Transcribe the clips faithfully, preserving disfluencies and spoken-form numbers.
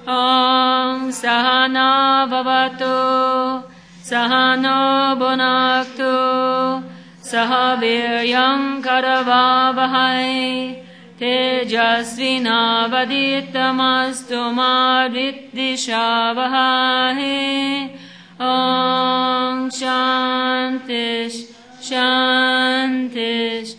Om Sahana Bhavatu Sahano Bhunaktu Sahaviryam Karavavahai Tejasvinavaditamastu Madvidishavahai. Om Shantish Shantish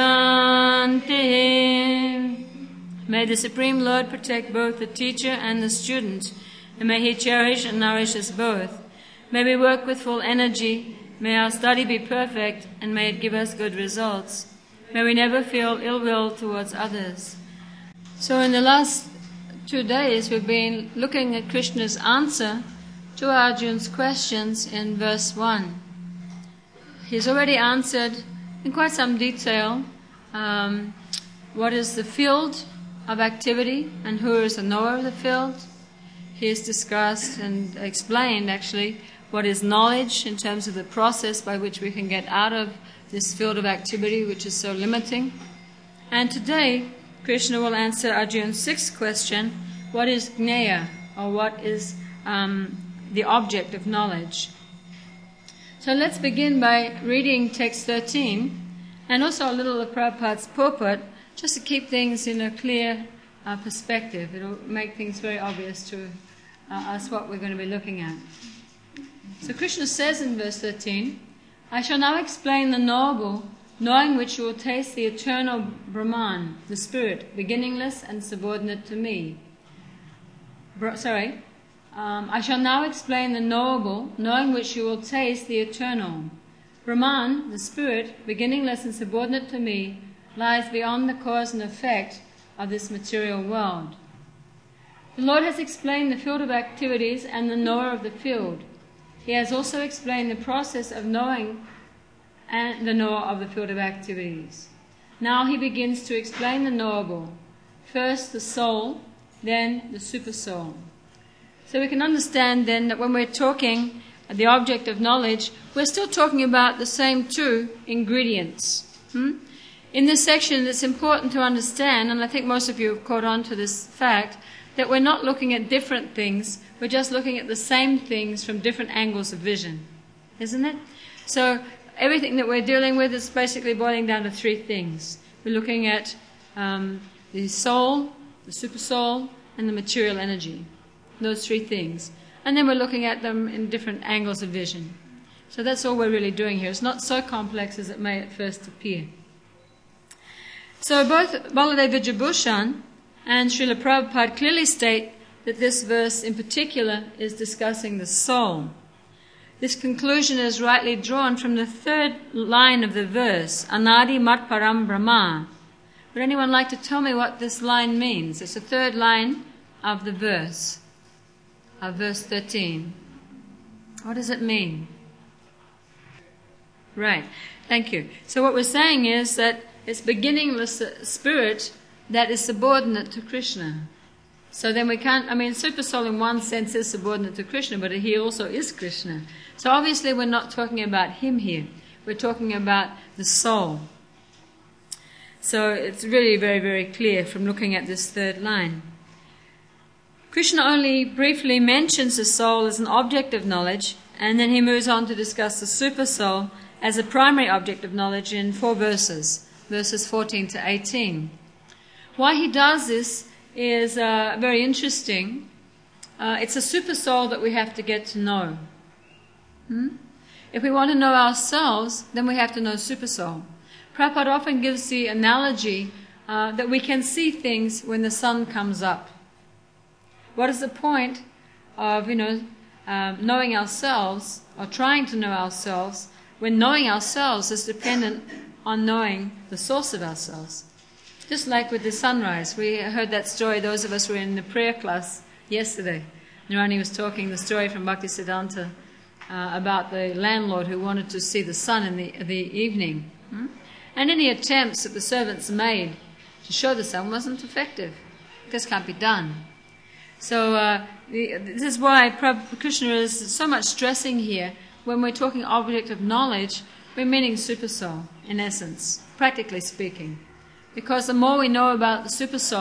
Shanti. May the Supreme Lord protect both the teacher and the student, and may He cherish and nourish us both. May we work with full energy, may our study be perfect, and may it give us good results. May we never feel ill will towards others. So in the last two days we've been looking at Krishna's answer to Arjuna's questions in verse one. He's already answered in quite some detail um, what is the field of activity and who is the knower of the field. He has discussed and explained actually what is knowledge in terms of the process by which we can get out of this field of activity which is so limiting. And today Krishna will answer Arjuna's sixth question, what is Jnaya, or what is um, the object of knowledge. So let's begin by reading text thirteen and also a little of Prabhupada's purport, just to keep things in a clear uh, perspective. It'll make things very obvious to uh, us what we're going to be looking at. So Krishna says in verse thirteen, I shall now explain the knowable, knowing which you will taste the eternal Brahman, the Spirit, beginningless and subordinate to me. Bra- sorry. Um, I shall now explain the knowable, knowing which you will taste the eternal. Brahman, the Spirit, beginningless and subordinate to me, lies beyond the cause and effect of this material world. The Lord has explained the field of activities and the knower of the field. He has also explained the process of knowing and the knower of the field of activities. Now he begins to explain the knowable. First the soul, then the supersoul. So we can understand then that when we're talking the object of knowledge, we're still talking about the same two ingredients. Hmm? In this section, it's important to understand, and I think most of you have caught on to this fact, that we're not looking at different things, we're just looking at the same things from different angles of vision. Isn't it? So everything that we're dealing with is basically boiling down to three things. We're looking at um, the soul, the supersoul, and the material energy. Those three things. And then we're looking at them in different angles of vision. So that's all we're really doing here. It's not so complex as it may at first appear. So both Baladev Vijayabhushan and Srila Prabhupada clearly state that this verse in particular is discussing the soul. This conclusion is rightly drawn from the third line of the verse, Anadi Mat Param Brahma. Would anyone like to tell me what this line means? It's the third line of the verse. Of verse thirteen. What does it mean? Right, thank you. So what we're saying is that it's beginningless spirit that is subordinate to Krishna. So then we can't, I mean, Supersoul in one sense is subordinate to Krishna, but he also is Krishna. So obviously we're not talking about him here. We're talking about the soul. So it's really very, very clear from looking at this third line. Krishna only briefly mentions the soul as an object of knowledge, and then he moves on to discuss the supersoul as a primary object of knowledge in four verses, verses fourteen to eighteen. Why he does this is uh, very interesting. Uh, it's a supersoul that we have to get to know. Hmm? If we want to know ourselves, then we have to know supersoul. Prabhupada often gives the analogy uh, that we can see things when the sun comes up. What is the point of, you know, um, knowing ourselves or trying to know ourselves when knowing ourselves is dependent on knowing the source of ourselves? Just like with the sunrise. We heard that story, those of us who were in the prayer class yesterday. Nirani was talking the story from Bhaktisiddhanta uh, about the landlord who wanted to see the sun in the, the evening. Hmm? And any attempts that the servants made to show the sun wasn't effective. This can't be done. So uh, the, this is why Prabhupada Krishna is so much stressing here. When we're talking object of knowledge, we're meaning supersoul, in essence, practically speaking. Because the more we know about the supersoul,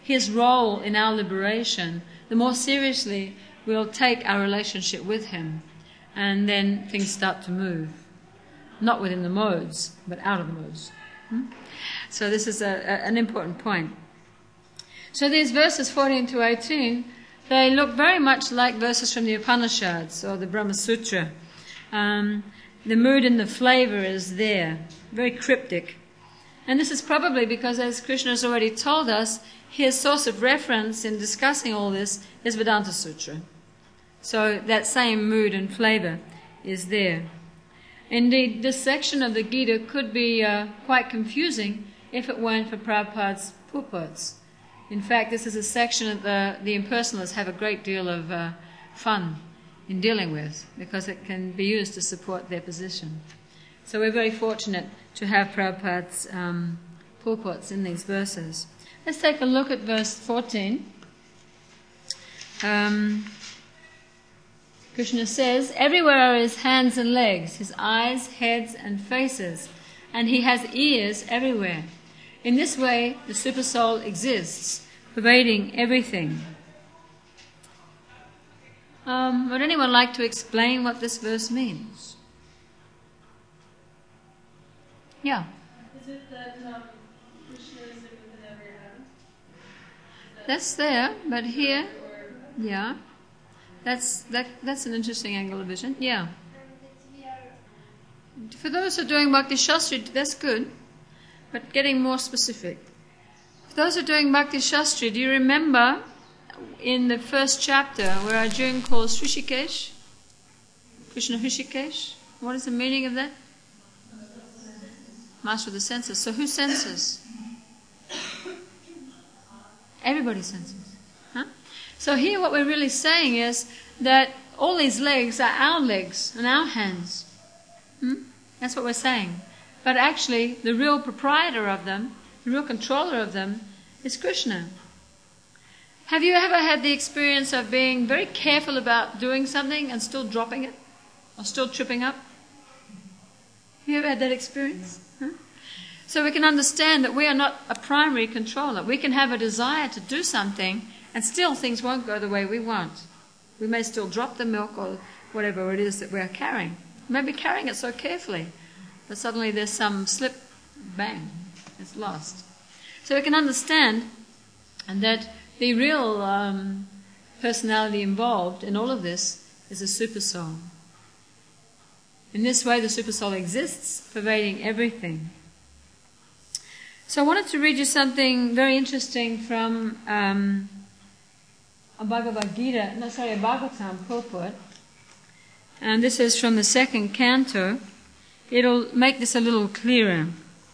his role in our liberation, the more seriously we'll take our relationship with him. And then things start to move. Not within the modes, but out of the modes. Hmm? So this is a, a, an important point. So these verses fourteen to eighteen, they look very much like verses from the Upanishads or the Brahma Sutra. Um, the mood and the flavor is there, very cryptic. And this is probably because, as Krishna has already told us, his source of reference in discussing all this is Vedanta Sutra. So that same mood and flavor is there. Indeed, this section of the Gita could be uh, quite confusing if it weren't for Prabhupada's purports. In fact, this is a section that the, the impersonalists have a great deal of uh, fun in dealing with, because it can be used to support their position. So we're very fortunate to have Prabhupada's um, purports in these verses. Let's take a look at verse fourteen. Um, Krishna says, everywhere are his hands and legs, his eyes, heads and faces, and he has ears everywhere. In this way, the Supersoul exists, pervading everything. Um, would anyone like to explain what this verse means? Yeah. Is it that um, Krishna is within every hand? That's there, but here, yeah. That's that. That's an interesting angle of vision. Yeah. For those who are doing Bhakti Shastri, that's good, but getting more specific. For those who are doing Bhakti Shastri, do you remember in the first chapter where Arjuna calls Hrishikesh, Krishna Hrishikesh? What is the meaning of that? Master of the senses. So who senses? Everybody senses. Huh? So here what we're really saying is that all these legs are our legs and our hands. Hmm? That's what we're saying. But actually, the real proprietor of them, the real controller of them, is Krishna. Have you ever had the experience of being very careful about doing something and still dropping it? Or still tripping up? Have you ever had that experience? Huh? So we can understand that we are not a primary controller. We can have a desire to do something and still things won't go the way we want. We may still drop the milk or whatever it is that we're carrying. We may be carrying it so carefully, but suddenly there's some slip, bang, it's lost. So we can understand that the real um, personality involved in all of this is a supersoul. In this way, the supersoul exists, pervading everything. So I wanted to read you something very interesting from um, a Bhagavad Gita, no, sorry, a Bhagavatam purport. And this is from the second canto. It'll make this a little clearer.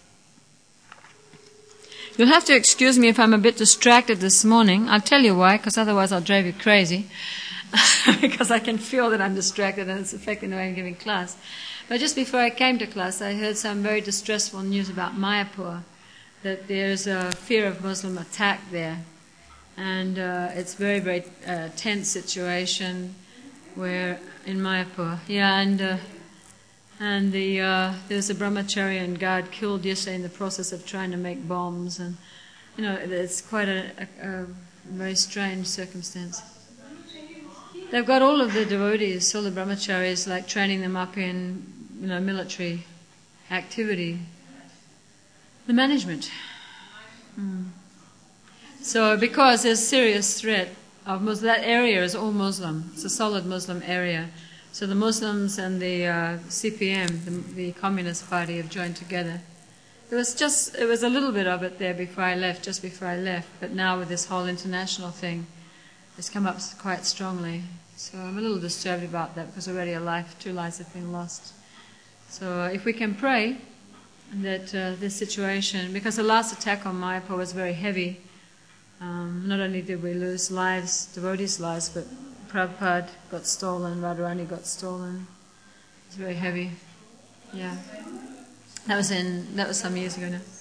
You'll have to excuse me if I'm a bit distracted this morning. I'll tell you why, because otherwise I'll drive you crazy. Because I can feel that I'm distracted and it's affecting the way I'm giving class. But just before I came to class, I heard some very distressful news about Mayapur, that there's a fear of Muslim attack there. And uh, it's a very, very uh, tense situation where in Mayapur. Yeah, and uh, and the uh, there's a brahmacharya guard killed yesterday in the process of trying to make bombs. And, you know, it's quite a, a, a very strange circumstance. They've got all of the devotees, all the brahmacharis, like training them up in, you know, military activity. The management. Mm. So because there's serious threat of Muslim, that area is all Muslim. It's a solid Muslim area. So the Muslims and the uh, C P M, the, the Communist Party, have joined together. It was just, it was a little bit of it there before I left, just before I left. But now with this whole international thing, it's come up quite strongly. So I'm a little disturbed about that because already a life, two lives have been lost. So if we can pray that uh, this situation, because the last attack on Mayapur was very heavy. Um, not only did we lose lives, devotees' lives, but Prabhupada got stolen, Radharani got stolen. It's very heavy. Yeah. That was in, that was some years ago now.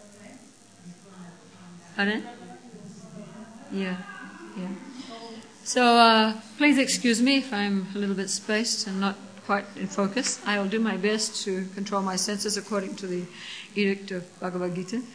Pardon? Yeah, yeah. So uh, please excuse me if I'm a little bit spaced and not quite in focus. I will do my best to control my senses according to the edict of Bhagavad Gita.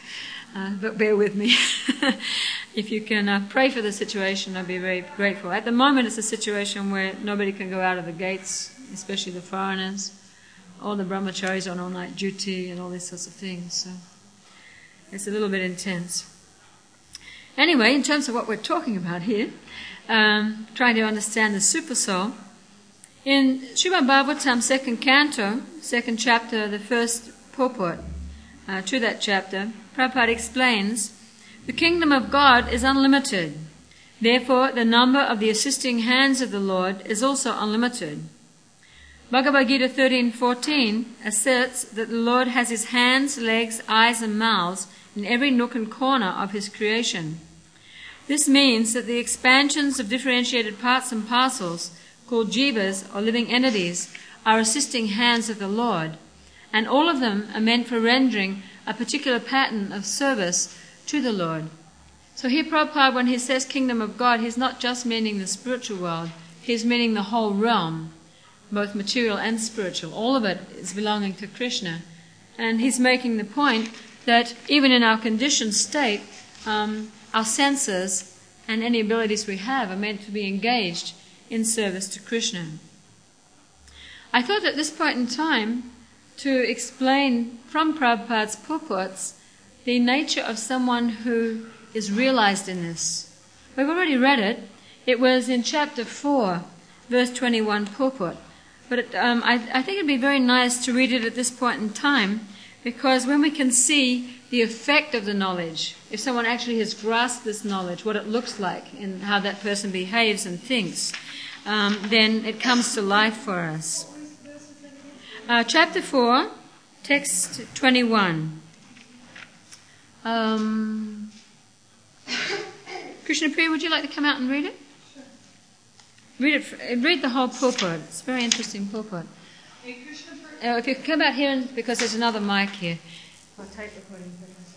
Uh, but bear with me. If you can uh, pray for the situation, I'd be very grateful. At the moment, it's a situation where nobody can go out of the gates, especially the foreigners. All the brahmacharis are on all-night duty and all these sorts of things. So it's a little bit intense. Anyway, in terms of what we're talking about here, um, trying to understand the super soul, in Srimad Bhagavatam, second canto, second chapter, the first purport uh, to that chapter, Prabhupada explains, the kingdom of God is unlimited. Therefore, the number of the assisting hands of the Lord is also unlimited. Bhagavad Gita thirteen fourteen asserts that the Lord has his hands, legs, eyes and mouths in every nook and corner of his creation. This means that the expansions of differentiated parts and parcels, called jivas or living entities, are assisting hands of the Lord, and all of them are meant for rendering a particular pattern of service to the Lord. So here Prabhupada, when he says kingdom of God, he's not just meaning the spiritual world, he's meaning the whole realm, both material and spiritual. All of it is belonging to Krishna. And he's making the point that even in our conditioned state, um, our senses and any abilities we have are meant to be engaged in service to Krishna. I thought at this point in time to explain from Prabhupada's purports the nature of someone who is realized in this. We've already read it. It was in chapter four, verse twenty-one purport. But it, um, I, I think it'd be very nice to read it at this point in time, because when we can see the effect of the knowledge, if someone actually has grasped this knowledge, what it looks like and how that person behaves and thinks, um, then it comes to life for us. Uh, chapter four, text twenty-one. Um, Krishna Priya, would you like to come out and read it? Sure. Read it. Read the whole purport. It's a very interesting purport. Hey, Krishna Priya. Uh, if you come out here, and, because there's another mic here. I'll take recording.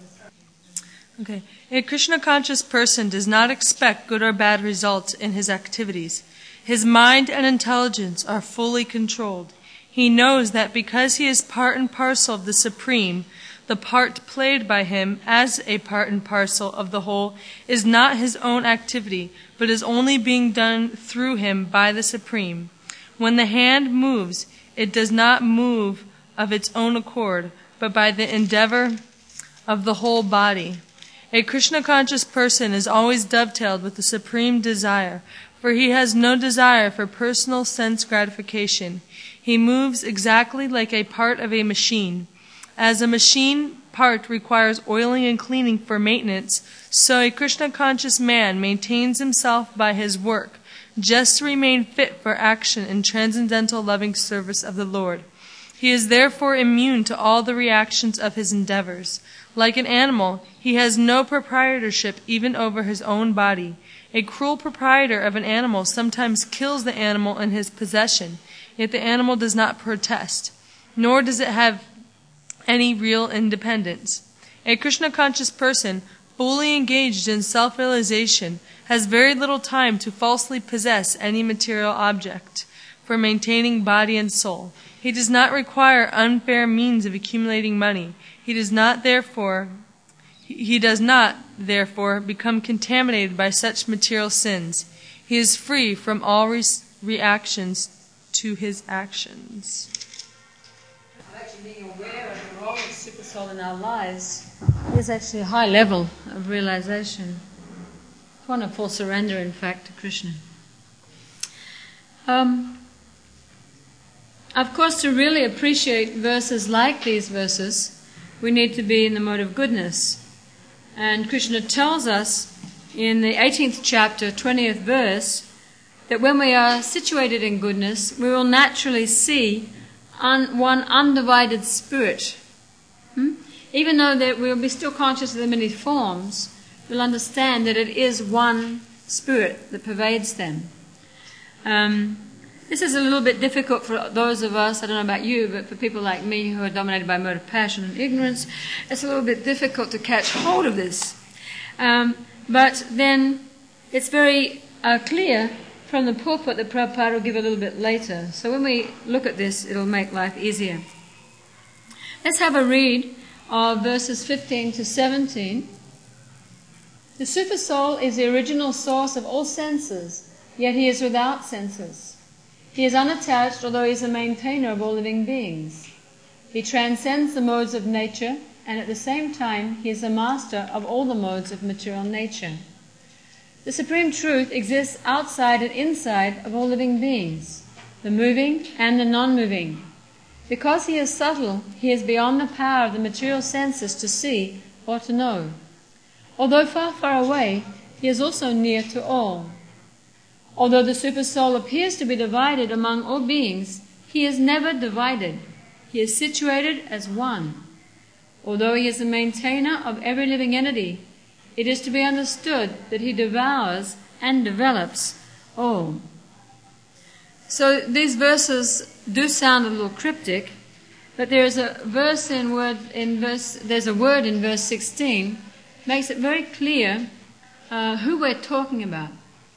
Okay. A Krishna-conscious person does not expect good or bad results in his activities. His mind and intelligence are fully controlled. He knows that because he is part and parcel of the Supreme, the part played by him as a part and parcel of the whole is not his own activity, but is only being done through him by the Supreme. When the hand moves, it does not move of its own accord, but by the endeavor of the whole body. A Krishna-conscious person is always dovetailed with the supreme desire, for he has no desire for personal sense gratification. He moves exactly like a part of a machine. As a machine part requires oiling and cleaning for maintenance, so a Krishna-conscious man maintains himself by his work, just to remain fit for action in transcendental loving service of the Lord. He is therefore immune to all the reactions of his endeavors. Like an animal, he has no proprietorship even over his own body. A cruel proprietor of an animal sometimes kills the animal in his possession, yet the animal does not protest, nor does it have any real independence. A Krishna-conscious person, fully engaged in self-realization, has very little time to falsely possess any material object for maintaining body and soul. He does not require unfair means of accumulating money. He does not therefore he does not therefore become contaminated by such material sins. He is free from all re- reactions to his actions. Actually being aware of the role of super soul in our lives is actually a high level of realization. It's one of full surrender, in fact, to Krishna. Um, of course, to really appreciate verses like these verses, we need to be in the mode of goodness. And Krishna tells us in the eighteenth chapter, twentieth verse, that when we are situated in goodness, we will naturally see un- one undivided spirit. Hmm? Even though that we'll be still conscious of the many forms, we'll understand that it is one spirit that pervades them. Um, this is a little bit difficult for those of us, I don't know about you, but for people like me who are dominated by mode of passion and ignorance, it's a little bit difficult to catch hold of this. Um, but then it's very uh, clear from the purport that Prabhupada will give a little bit later. So when we look at this, it'll make life easier. Let's have a read of verses fifteen to seventeen. The Supersoul is the original source of all senses, yet he is without senses. He is unattached, although he is a maintainer of all living beings. He transcends the modes of nature, and at the same time he is the master of all the modes of material nature. The Supreme Truth exists outside and inside of all living beings, the moving and the non-moving. Because he is subtle, he is beyond the power of the material senses to see or to know. Although far, far away, he is also near to all. Although the Supersoul appears to be divided among all beings, he is never divided. He is situated as one. Although he is the maintainer of every living entity, it is to be understood that he devours and develops all. So these verses do sound a little cryptic, but there is a verse in word in verse. There's a word in verse sixteen, makes it very clear uh, who we're talking about.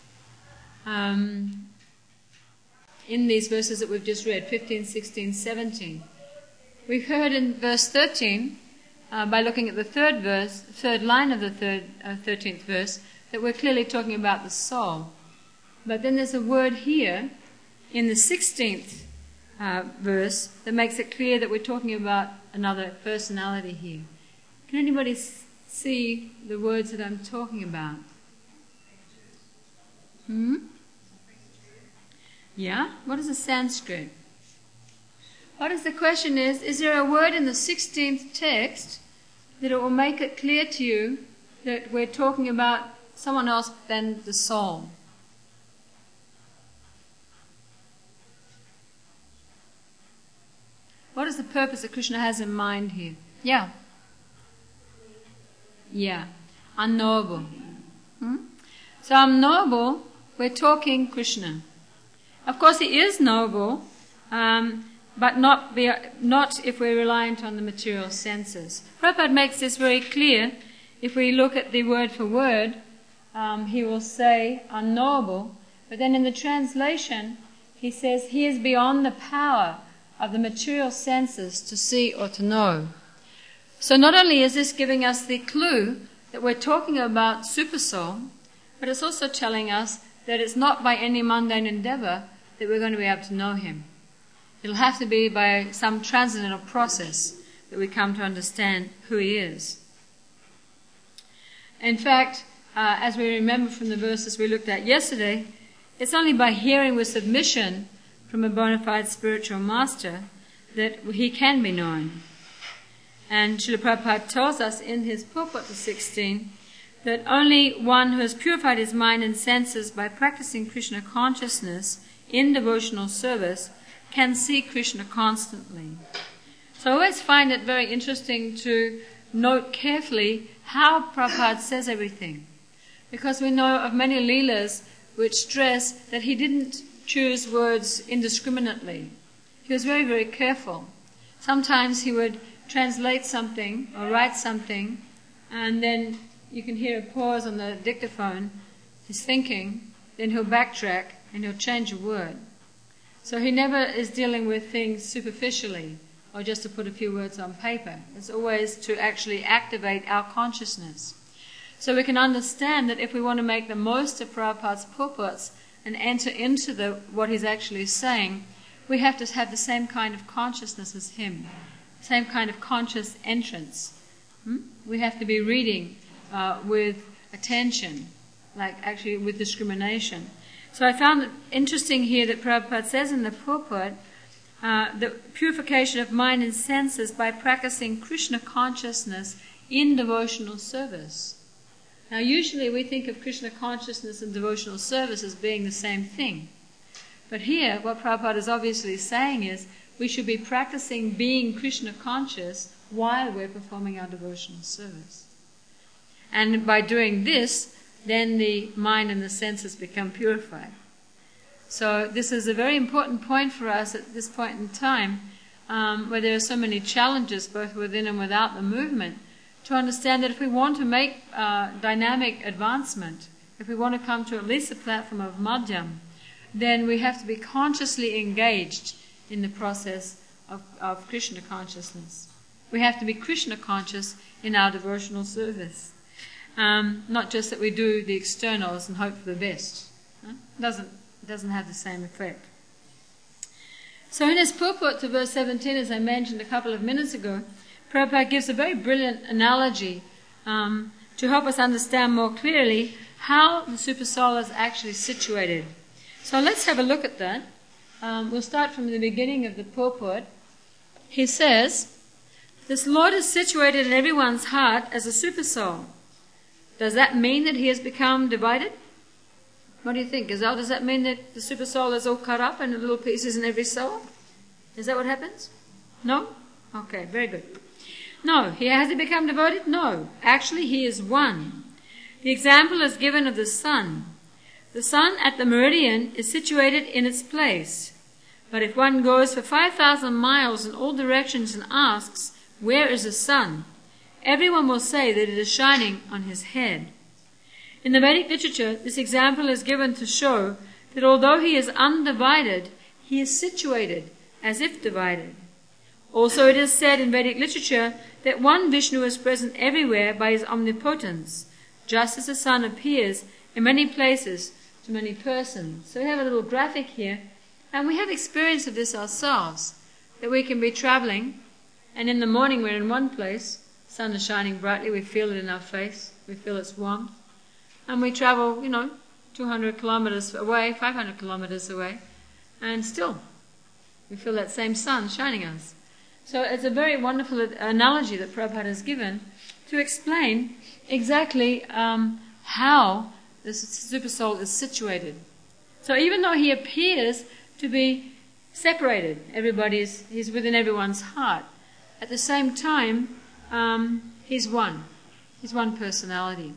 Um, in these verses that we've just read, fifteen, sixteen, seventeen, we've heard in verse thirteen, uh, by looking at the third verse, third line of the third, uh, thirteenth verse, that we're clearly talking about the soul. But then there's a word here in the sixteenth uh, verse that makes it clear that we're talking about another personality here. Can anybody s- see the words that I'm talking about? Hmm? Yeah? What is a Sanskrit? What is the question is, is there a word in the sixteenth text that it will make it clear to you that we're talking about someone else than the soul? What is the purpose that Krishna has in mind here? Yeah. Yeah. Unknowable. Hmm? So unknowable, we're talking Krishna. Of course, he is knowable, um, but not be, not if we're reliant on the material senses. Prabhupada makes this very clear. If we look at the word for word, um, he will say unknowable, but then in the translation, he says he is beyond the power of the material senses to see or to know. So not only is this giving us the clue that we're talking about Supersoul, but it's also telling us that it's not by any mundane endeavor that we're going to be able to know him. It'll have to be by some transcendental process that we come to understand who he is. In fact, uh, as we remember from the verses we looked at yesterday, it's only by hearing with submission from a bona fide spiritual master that he can be known. And Srila Prabhupada tells us in his purport to sixteen that only one who has purified his mind and senses by practicing Krishna consciousness in devotional service can see Krishna constantly. So I always find it very interesting to note carefully how Prabhupada says everything, because we know of many leelas which stress that he didn't choose words indiscriminately. He was very, very careful. Sometimes he would translate something or write something, and then you can hear a pause on the dictaphone. He's thinking, then he'll backtrack and he'll change a word. So he never is dealing with things superficially or just to put a few words on paper. It's always to actually activate our consciousness. So we can understand that if we want to make the most of Prabhupada's purports and enter into the what he's actually saying, we have to have the same kind of consciousness as him, same kind of conscious entrance. Hmm? We have to be reading uh, with attention, like actually with discrimination. So I found it interesting here that Prabhupada says in the purport uh, the purification of mind and senses by practicing Krishna consciousness in devotional service. Now usually we think of Krishna consciousness and devotional service as being the same thing. But here what Prabhupada is obviously saying is we should be practicing being Krishna conscious while we're performing our devotional service. And by doing this, then the mind and the senses become purified. So this is a very important point for us at this point in time, um, where there are so many challenges both within and without the movement, to understand that if we want to make uh, dynamic advancement, if we want to come to at least the platform of Madhyam, then we have to be consciously engaged in the process of, of Krishna consciousness. we have to be Krishna conscious in our devotional service. Um, not just that we do the externals and hope for the best. Huh? Doesn't, doesn't have the same effect. So in his purport to verse seventeen, as I mentioned a couple of minutes ago, Prabhupada gives a very brilliant analogy um, to help us understand more clearly how the Supersoul is actually situated. So let's have a look at that. Um, we'll start from the beginning of the purport. He says, "This Lord is situated in everyone's heart as a Supersoul. Does that mean that he has become divided? What do you think, Gazelle? Does that mean that the Supersoul is all cut up into little pieces in every soul? Is that what happens? No? Okay, very good. No. He has he become devoted? No. Actually, he is one. The example is given of the sun. The sun at the meridian is situated in its place. But if one goes for five thousand miles in all directions and asks, 'Where is the sun?' everyone will say that it is shining on his head." In the Vedic literature, this example is given to show that although he is undivided, he is situated as if divided. Also, it is said in Vedic literature that one Vishnu is present everywhere by his omnipotence, just as the sun appears in many places to many persons. So we have a little graphic here, and we have experience of this ourselves, that we can be traveling, and in the morning we're in one place, sun is shining brightly, we feel it in our face, we feel its warmth, and we travel, you know, two hundred kilometers away, five hundred kilometers away, and still we feel that same sun shining on us. So it's a very wonderful analogy that Prabhupada has given to explain exactly um, how the Supersoul is situated. So even though he appears to be separated, everybody's he's within everyone's heart, at the same time, um, he's one. He's one personality.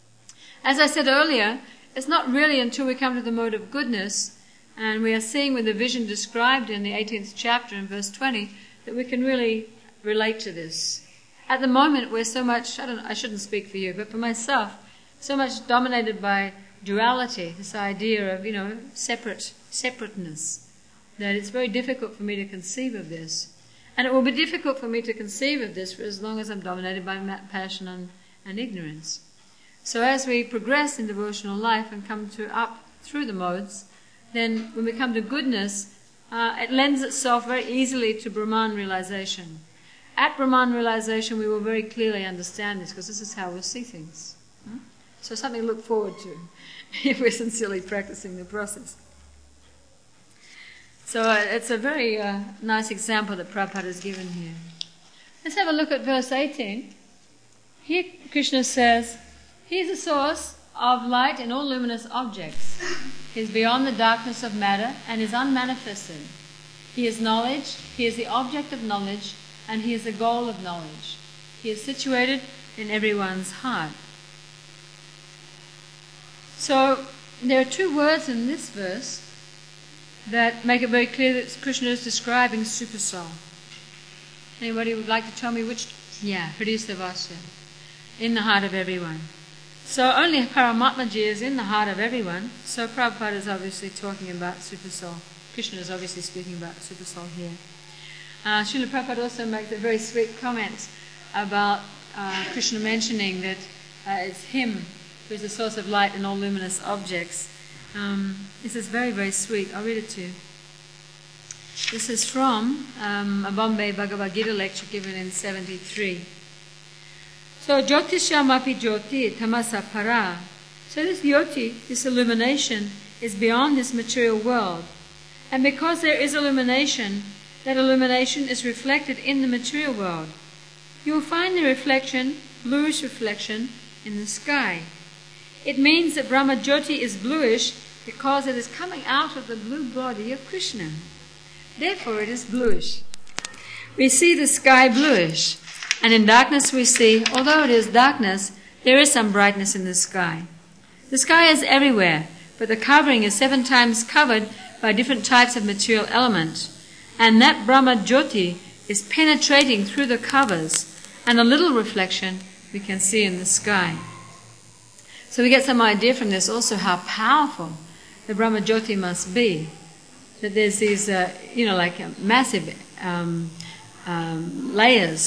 As I said earlier, it's not really until we come to the mode of goodness, and we are seeing with the vision described in the eighteenth chapter in verse twenty, that we can really relate to this. At the moment, we're so much, I, don't, I shouldn't speak for you, but for myself, so much dominated by duality, this idea of, you know, separate, separateness, that it's very difficult for me to conceive of this. And it will be difficult for me to conceive of this for as long as I'm dominated by passion and, and ignorance. So as we progress in devotional life and come to up through the modes, then when we come to goodness, uh, it lends itself very easily to Brahman realization. At Brahman realization, we will very clearly understand this, because this is how we'll see things. Hmm? So something to look forward to if we're sincerely practicing the process. So uh, it's a very uh, nice example that Prabhupada has given here. Let's have a look at verse eighteen. Here Krishna says, "He is the source of light in all luminous objects. He is beyond the darkness of matter and is unmanifested. He is knowledge, he is the object of knowledge, and he is the goal of knowledge. He is situated in everyone's heart." So there are two words in this verse that make it very clear that Krishna is describing Supersoul. Anybody would like to tell me which? Yeah, Hridayasavasya, in the heart of everyone. So only Paramatmaji is in the heart of everyone. So Prabhupada is obviously talking about Supersoul. Krishna is obviously speaking about Supersoul here. Uh, Srila Prabhupada also makes a very sweet comment about uh, Krishna mentioning that uh, it's him who is the source of light in all luminous objects. Um, this is very, very sweet. I'll read it to you. This is from um, a Bombay Bhagavad Gita lecture given in seventy-three. So, Jyotishyamapi Jyoti Tamasa Para. So this Jyoti, this illumination, is beyond this material world. And because there is illumination, that illumination is reflected in the material world. You will find the reflection, bluish reflection, in the sky. It means that Brahma Jyoti is bluish because it is coming out of the blue body of Krishna. Therefore it is bluish. We see the sky bluish, and in darkness we see, although it is darkness, there is some brightness in the sky. The sky is everywhere, but the covering is seven times covered by different types of material element. And that Brahma Jyoti is penetrating through the covers, and a little reflection we can see in the sky. So we get some idea from this also how powerful the Brahma Jyoti must be. That there's these, uh, you know, like uh, massive um, um, layers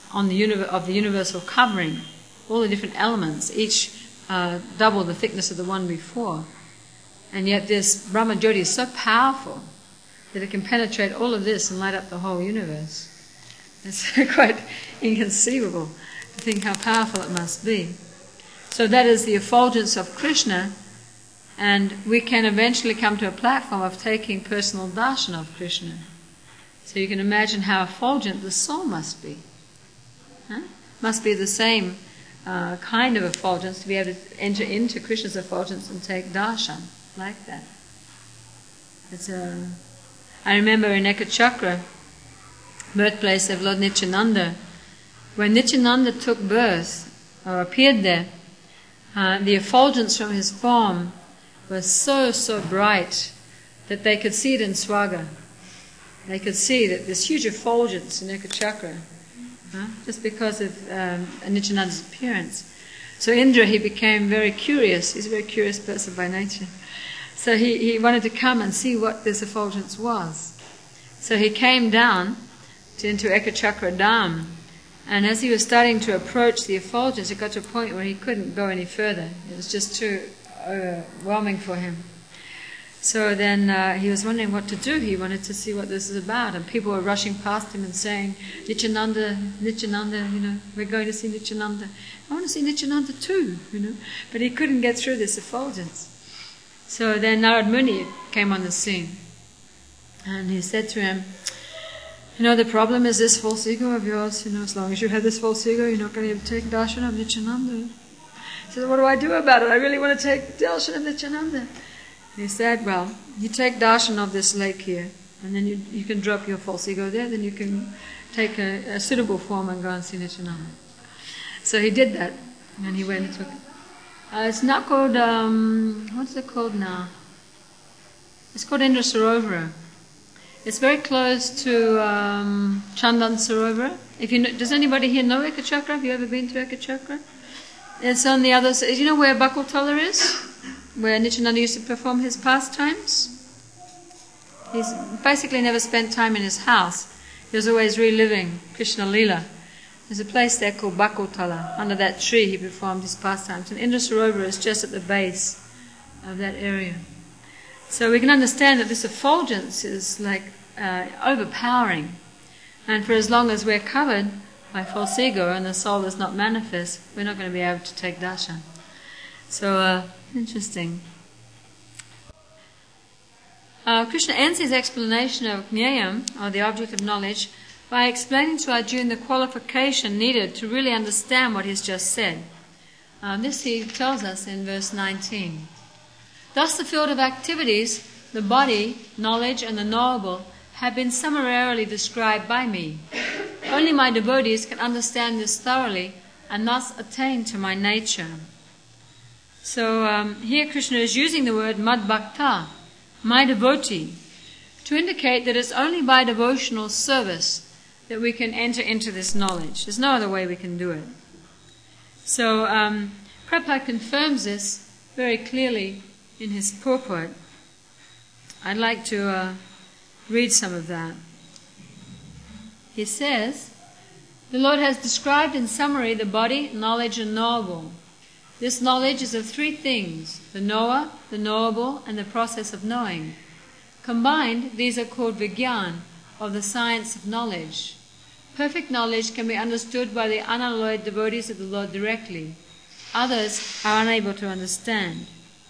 on the uni- of the universal covering, all the different elements, each uh, double the thickness of the one before. And yet this Brahma Jyoti is so powerful that it can penetrate all of this and light up the whole universe. It's quite inconceivable to think how powerful it must be. So that is the effulgence of Krishna, and we can eventually come to a platform of taking personal darshan of Krishna. So you can imagine how effulgent the soul must be. Huh? Must be the same uh, kind of effulgence to be able to enter into Krishna's effulgence and take darshan like that. It's a, I remember in Ekachakra, birthplace of Lord Nityananda, when Nityananda took birth or appeared there, uh, the effulgence from his form was so, so bright that they could see it in Swaga. They could see that this huge effulgence in Ekachakra, huh, just because of um, Nityananda's appearance. So Indra, he became very curious. He's a very curious person by nature. So he, he wanted to come and see what this effulgence was. So he came down to, into Ekachakra Dham, and as he was starting to approach the effulgence, it got to a point where he couldn't go any further. It was just too overwhelming for him. So then uh, he was wondering what to do. He wanted to see what this is about, and people were rushing past him and saying, Nityananda, Nityananda, you know, we're going to see Nityananda. I want to see Nityananda too, you know. But he couldn't get through this effulgence. So then Narad Muni came on the scene, and he said to him, you know, the problem is this false ego of yours. You know, as long as you have this false ego, you're not going to take darshan of Nityananda. So what do I do about it? I really want to take darshan of Nityananda. And he said, well, you take darshan of this lake here, and then you, you can drop your false ego there, then you can take a, a suitable form and go and see Nityananda. So he did that, and he went and took it. Uh, it's not called, um, what's it called now? It's called Indra Sarovara. It's very close to um, Chandan Sarovara. If you know, does anybody here know Ekachakra? Have you ever been to Ekachakra? It's on the other side. You know where Bakultala is? Where Nityananda used to perform his pastimes? He's basically never spent time in his house. He was always reliving Krishna Leela. There's a place there called Bakultala. Under that tree he performed his pastimes. And Indra Sarovara is just at the base of that area. So we can understand that this effulgence is like uh, overpowering. And for as long as we're covered by false ego and the soul is not manifest, we're not going to be able to take darshan. So, uh, interesting. Uh, Krishna ends his explanation of Jnayam, or the object of knowledge, by explaining to Arjuna the qualification needed to really understand what he's just said. Uh, this he tells us in verse nineteen. Thus the field of activities, the body, knowledge and the knowable have been summarily described by me. Only my devotees can understand this thoroughly and thus attain to my nature. So um, here Krishna is using the word Mad Bhakta, my devotee, to indicate that it's only by devotional service that we can enter into this knowledge. There's no other way we can do it. So um, Prabhupada confirms this very clearly in his purport. I'd like to uh, read some of that. He says, the Lord has described in summary the body, knowledge and knowable. This knowledge is of three things, the knower, the knowable and the process of knowing. Combined, these are called Vigyan, or the science of knowledge. Perfect knowledge can be understood by the unalloyed devotees of the Lord directly. Others are unable to understand.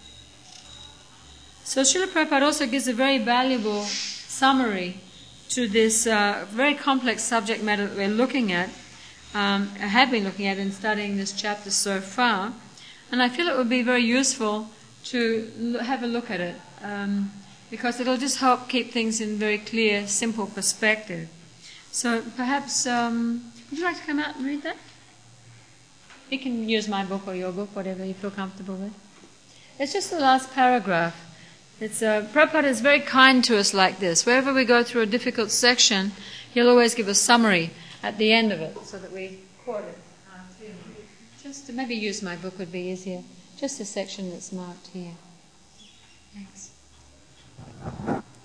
So Srila Prabhupada also gives a very valuable summary to this uh, very complex subject matter that we're looking at, um, I have been looking at and studying this chapter so far, and I feel it would be very useful to l- have a look at it, um, because it'll just help keep things in very clear, simple perspective. So perhaps, um, would you like to come out and read that? You can use my book or your book, whatever you feel comfortable with. It's just the last paragraph. It's uh, Prabhupada is very kind to us like this. Wherever we go through a difficult section, he'll always give a summary at the end of it so that we quote it. Uh, just to maybe use my book would be easier. Just a section that's marked here. Thanks.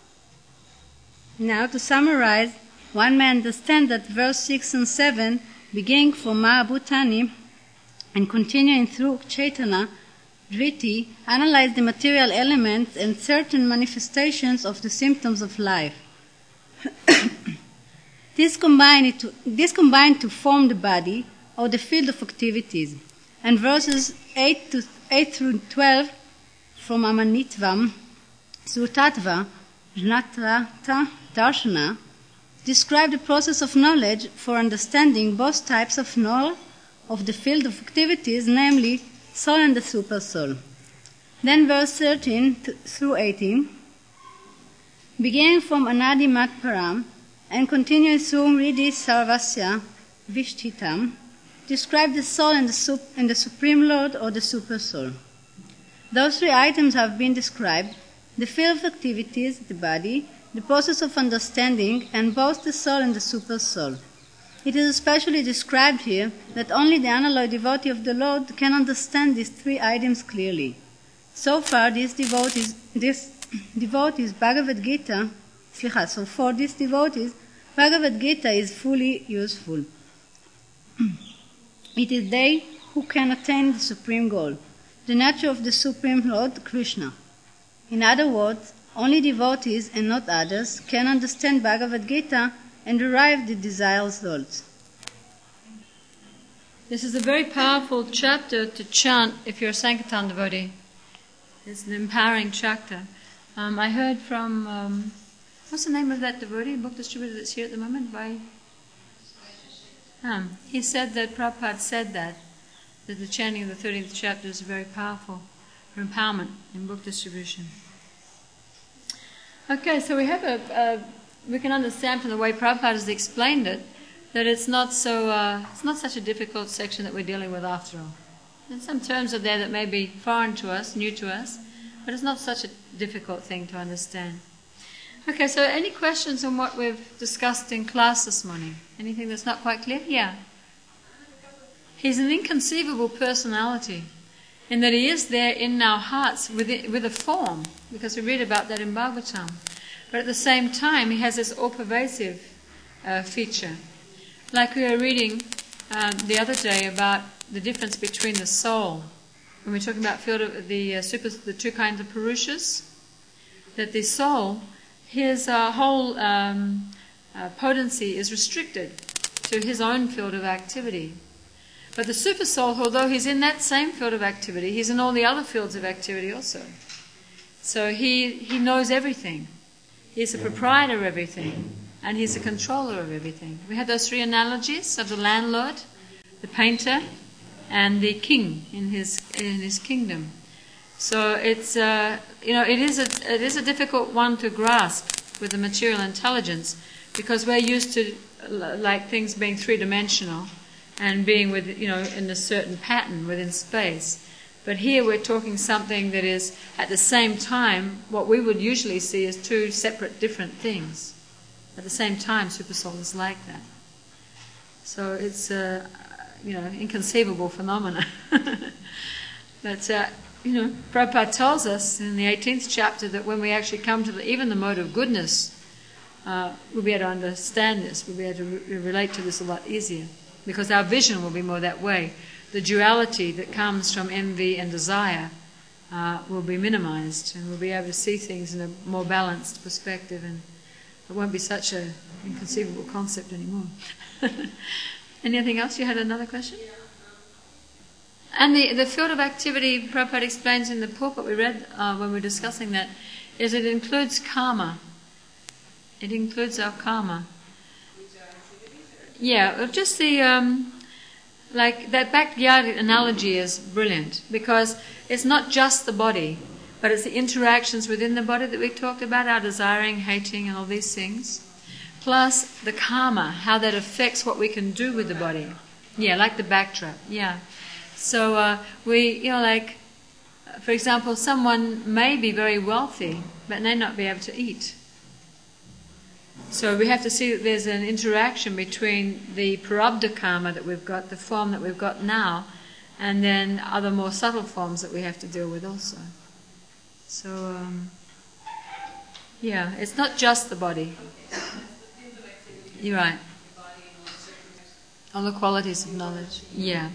Now to summarize, one may understand that verse six and seven beginning from Mahabhutani and continuing through Chaitanya, Vritti analyzed the material elements and certain manifestations of the symptoms of life. This combined, to, this combined to form the body, or the field of activities. And verses eight, to, eight through twelve from Amanitvam, Sutattva, Jnatrata, Darshana, describe the process of knowledge for understanding both types of knowledge of the field of activities, namely soul and the super soul. Then verse thirteen through eighteen, beginning from Anadi Mat Param and continuing through Riddhi Sarvasya Vishtitam, describe the soul and the, sup- and the Supreme Lord or the super soul. Those three items have been described: the field of activities, the body, the process of understanding, and both the soul and the super soul. It is especially described here that only the unalloyed devotee of the Lord can understand these three items clearly. So far, these devotees, this devotees, Bhagavad Gita, so for these devotees, Bhagavad Gita is fully useful. It is they who can attain the supreme goal, the nature of the Supreme Lord, Krishna. In other words, only devotees and not others can understand Bhagavad Gita and derive the desired results. This is a very powerful chapter to chant if you're a Sankirtan devotee. It's an empowering chapter. Um, I heard from, um, what's the name of that devotee, book distributor that's here at the moment? By, um, he said that Prabhupada said that, that the chanting of the thirteenth chapter is very powerful for empowerment in book distribution. Okay, so we have a, a we can understand from the way Prabhupada has explained it that it's not so uh, it's not such a difficult section that we're dealing with after all. And some terms are there that may be foreign to us, new to us, but it's not such a difficult thing to understand. Okay, so any questions on what we've discussed in class this morning? Anything that's not quite clear? Yeah. He's an inconceivable personality in that he is there in our hearts with, it, with a form, because we read about that in Bhagavatam. But at the same time, he has this all-pervasive uh, feature. Like we were reading um, the other day about the difference between the soul, when we're talking about field of the uh, super, the two kinds of Purushas, that the soul, his uh, whole um, uh, potency is restricted to his own field of activity. But the super soul, although he's in that same field of activity, he's in all the other fields of activity also. So he, he knows everything. He's the proprietor of everything, and he's the controller of everything. We had those three analogies of the landlord, the painter, and the king in his in his kingdom. So it's uh, you know it is a it is a difficult one to grasp with the material intelligence, because we're used to like things being three dimensional and being with you know in a certain pattern within space. But here we're talking something that is, at the same time, what we would usually see as two separate, different things. At the same time, Super Soul is like that. So it's a, you know, inconceivable phenomena. But, uh, you know, Prabhupada tells us in the eighteenth chapter that when we actually come to the, even the mode of goodness, uh, we'll be able to understand this, we'll be able to re- relate to this a lot easier, because our vision will be more that way. The duality that comes from envy and desire uh, will be minimized, and we'll be able to see things in a more balanced perspective, and it won't be such an inconceivable concept anymore. Anything else? You had another question? And the, the field of activity, Prabhupada explains in the pulpit we read uh, when we were discussing that, is it includes karma. It includes our karma. Yeah, just the... Um, Like that backyard analogy is brilliant, because it's not just the body, but it's the interactions within the body that we talked about, our desiring, hating, and all these things, plus the karma, how that affects what we can do with the body. Yeah, like the backdrop. Yeah. So uh, we, you know, like, for example, someone may be very wealthy, but may not be able to eat. So we have to see that there's an interaction between the prarabdha karma that we've got, the form that we've got now, and then other more subtle forms that we have to deal with also. So, um, yeah, it's not just the body. You're right. All the qualities of knowledge. Yeah.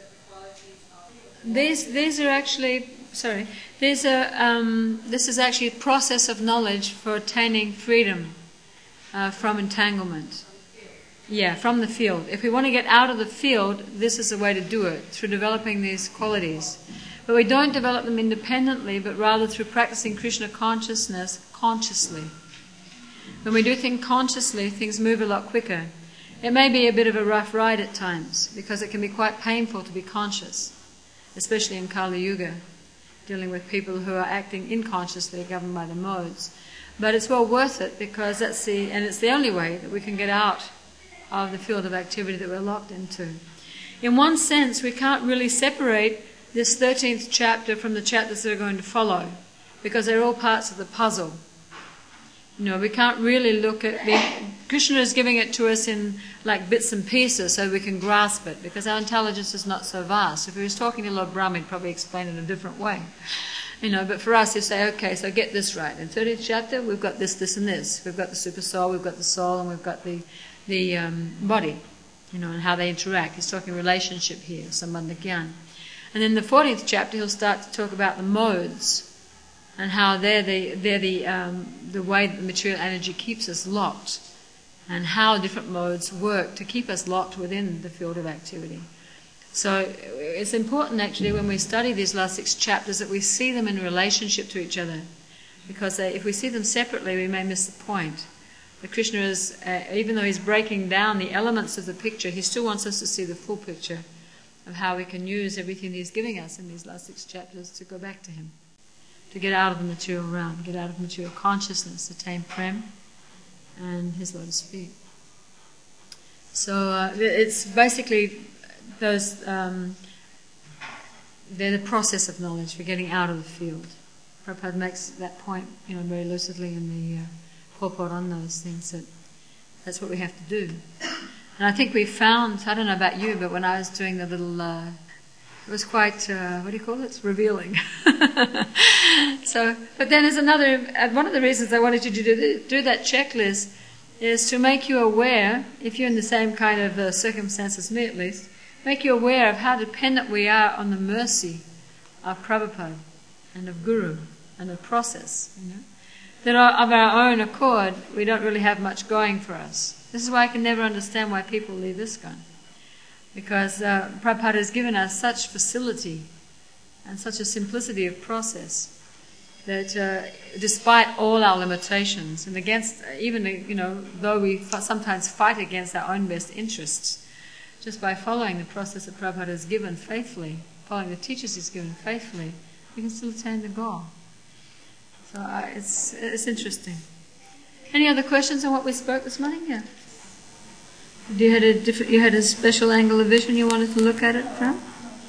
These these are actually sorry. These are um, this is actually a process of knowledge for attaining freedom uh, from entanglement. Yeah, from the field. If we want to get out of the field, this is the way to do it, through developing these qualities. But we don't develop them independently, but rather through practicing Krishna consciousness consciously. When we do things consciously, things move a lot quicker. It may be a bit of a rough ride at times, because it can be quite painful to be conscious, especially in Kali Yuga, dealing with people who are acting inconsciously, governed by the modes. But it's well worth it, because that's the, and it's the only way that we can get out of the field of activity that we're locked into. In one sense, we can't really separate this thirteenth chapter from the chapters that are going to follow, because they're all parts of the puzzle. You know, we can't really look at the, Krishna is giving it to us in like bits and pieces so we can grasp it, because our intelligence is not so vast. If he was talking to Lord Brahma, he'd probably explain it in a different way. You know, but for us, he'd say, okay, so get this right. In thirteenth chapter, we've got this, this, and this. We've got the super soul, we've got the soul, and we've got the the um, body, you know, and how they interact. He's talking relationship here, Sambandha Gyan. And in the fourteenth chapter, he'll start to talk about the modes and how they're the they're the um, the way that the material energy keeps us locked, and how different modes work to keep us locked within the field of activity. So it's important actually when we study these last six chapters that we see them in relationship to each other, because they, if we see them separately, we may miss the point. But Krishna is, uh, even though he's breaking down the elements of the picture, he still wants us to see the full picture of how we can use everything he's giving us in these last six chapters to go back to him, to get out of the material realm, get out of material consciousness, attain Prem and his lotus feet. So uh, it's basically those, um, they're the process of knowledge for getting out of the field. Prabhupada makes that point, you know, very lucidly in the uh, purport on those things, that that's what we have to do. And I think we found, I don't know about you, but when I was doing the little, uh, it was quite, uh, what do you call it? It's revealing. So, but then there's another, uh, one of the reasons I wanted you to do, do that checklist is to make you aware, if you're in the same kind of uh, circumstance as me at least, make you aware of how dependent we are on the mercy of Prabhupada and of Guru and of process, you know. That of our own accord, we don't really have much going for us. This is why I can never understand why people leave ISKCON. Because uh, Prabhupada has given us such facility and such a simplicity of process that uh, despite all our limitations and against, even, you know, though we f- sometimes fight against our own best interests, just by following the process that Prabhupada has given faithfully, following the teachers he's given faithfully, we can still attain the goal. So uh, it's it's interesting. Any other questions on what we spoke this morning? Yeah. You had a different, you had a special angle of vision you wanted to look at it from?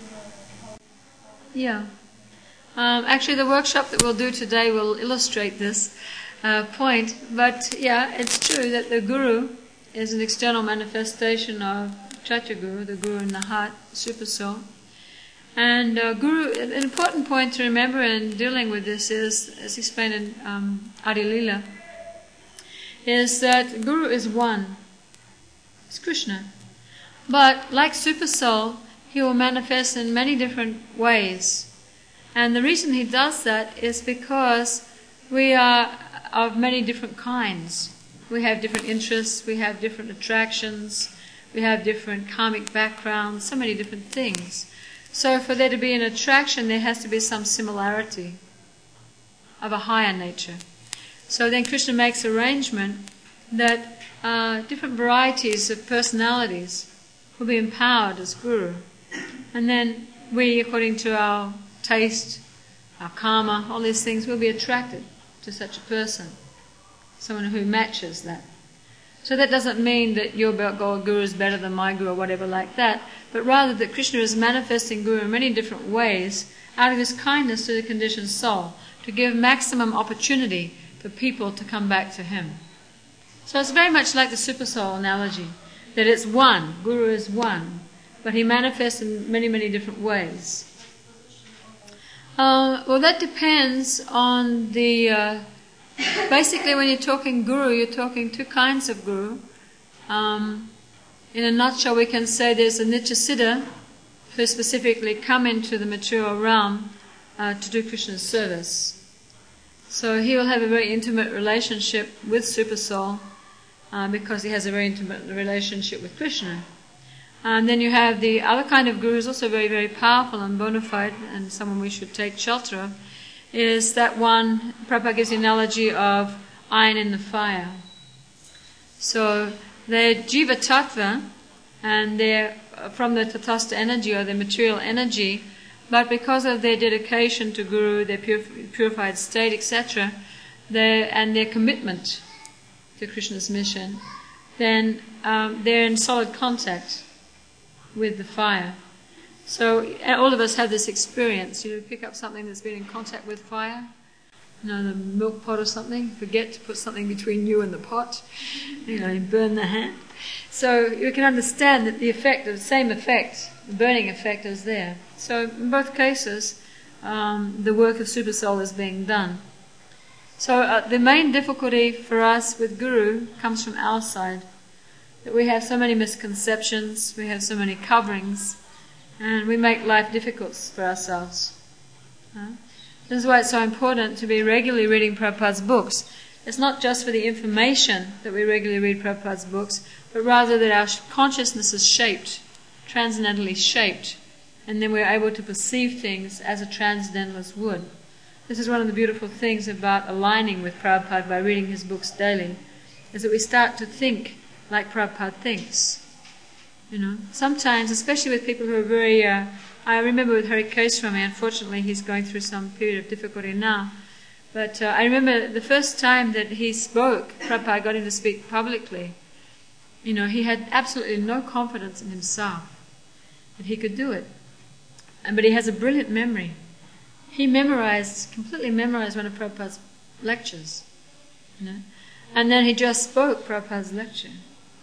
Yeah. Um, actually, the workshop that we'll do today will illustrate this uh, point. But yeah, it's true that the Guru is an external manifestation of Chaturguru, the Guru in the heart, Super Soul. And uh, Guru, an important point to remember in dealing with this is, as explained in um, Adi Lila, is that Guru is one. It's Krishna. But like Super Soul, he will manifest in many different ways. And the reason he does that is because we are of many different kinds. We have different interests, we have different attractions, we have different karmic backgrounds, so many different things. So for there to be an attraction, there has to be some similarity of a higher nature. So then Krishna makes arrangement that uh, different varieties of personalities will be empowered as Guru. And then we, according to our taste, our karma, all these things, will be attracted to such a person, someone who matches that. So that doesn't mean that your Guru is better than my Guru or whatever like that, but rather that Krishna is manifesting Guru in many different ways out of his kindness to the conditioned soul, to give maximum opportunity for people to come back to him. So it's very much like the Super Soul analogy, that it's one, Guru is one, but he manifests in many, many different ways. Uh, well, that depends on the... Uh, basically, when you're talking Guru, you're talking two kinds of Guru. Um, in a nutshell, we can say there's a Nityasiddha who specifically come into the material realm uh, to do Krishna's service. So he will have a very intimate relationship with Super Soul uh, because he has a very intimate relationship with Krishna. And then you have the other kind of guru who's also very, very powerful and bona fide, and someone we should take shelter of, is that one, Prabhupada gives the analogy of iron in the fire. So they're Jiva Tattva, and they're from the Tatastha energy or the material energy, but because of their dedication to Guru, their purif- purified state, et cetera, and their commitment to Krishna's mission, then um, they're in solid contact with the fire. So all of us have this experience. You know, pick up something that's been in contact with fire, you know, the milk pot or something, forget to put something between you and the pot, you know, you burn the hand. So you can understand that the effect, the same effect, the burning effect is there. So in both cases, um, the work of Super Soul is being done. So uh, the main difficulty for us with Guru comes from our side, that we have so many misconceptions, we have so many coverings, and we make life difficult for ourselves. Uh, this is why it's so important to be regularly reading Prabhupada's books. It's not just for the information that we regularly read Prabhupada's books, but rather that our consciousness is shaped, transcendentally shaped, and then we're able to perceive things as a transcendentalist would. This is one of the beautiful things about aligning with Prabhupada by reading his books daily, is that we start to think like Prabhupada thinks. You know, sometimes, especially with people who are very, uh, I remember with Hari Keswami, unfortunately he's going through some period of difficulty now, but uh, I remember the first time that he spoke, Prabhupada got him to speak publicly, you know, he had absolutely no confidence in himself that he could do it. And, but he has a brilliant memory. He memorized, completely memorized one of Prabhupada's lectures, you know, and then he just spoke Prabhupada's lecture.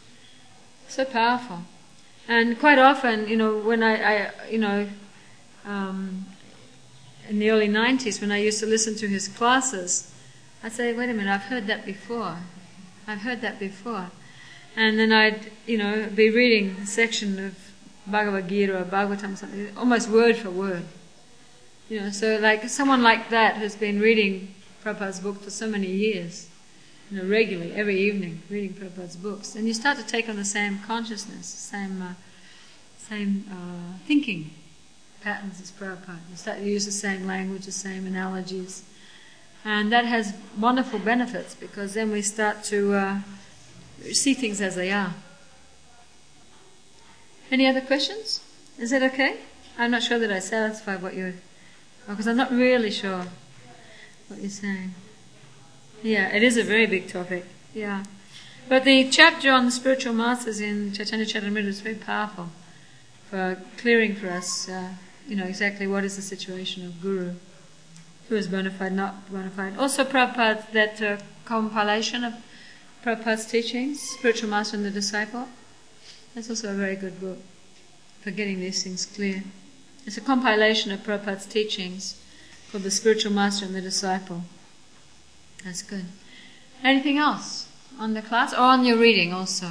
So powerful. And quite often, you know, when I, I you know, um, in the early nineties, when I used to listen to his classes, I'd say, wait a minute, I've heard that before. I've heard that before. And then I'd, you know, be reading a section of Bhagavad Gita or Bhagavatam or something, almost word for word. You know, so like someone like that who's been reading Prabhupada's book for so many years, you know, regularly, every evening, reading Prabhupada's books, and you start to take on the same consciousness, same uh, same uh, thinking patterns as Prabhupada. You start to use the same language, the same analogies, and that has wonderful benefits because then we start to uh, see things as they are. Any other questions? Is that okay? I'm not sure that I satisfied what you're, because I'm not really sure what you're saying. Yeah, it is a very big topic. Yeah, but the chapter on the spiritual masters in Chaitanya Charitamrita is very powerful for clearing for us, uh, you know, exactly what is the situation of Guru, who is bona fide, not bona fide. Also, Prabhupada, that uh, compilation of Prabhupada's teachings, Spiritual Master and the Disciple, that's also a very good book for getting these things clear. It's a compilation of Prabhupada's teachings called The Spiritual Master and the Disciple. That's good. Anything else on the class or on your reading also?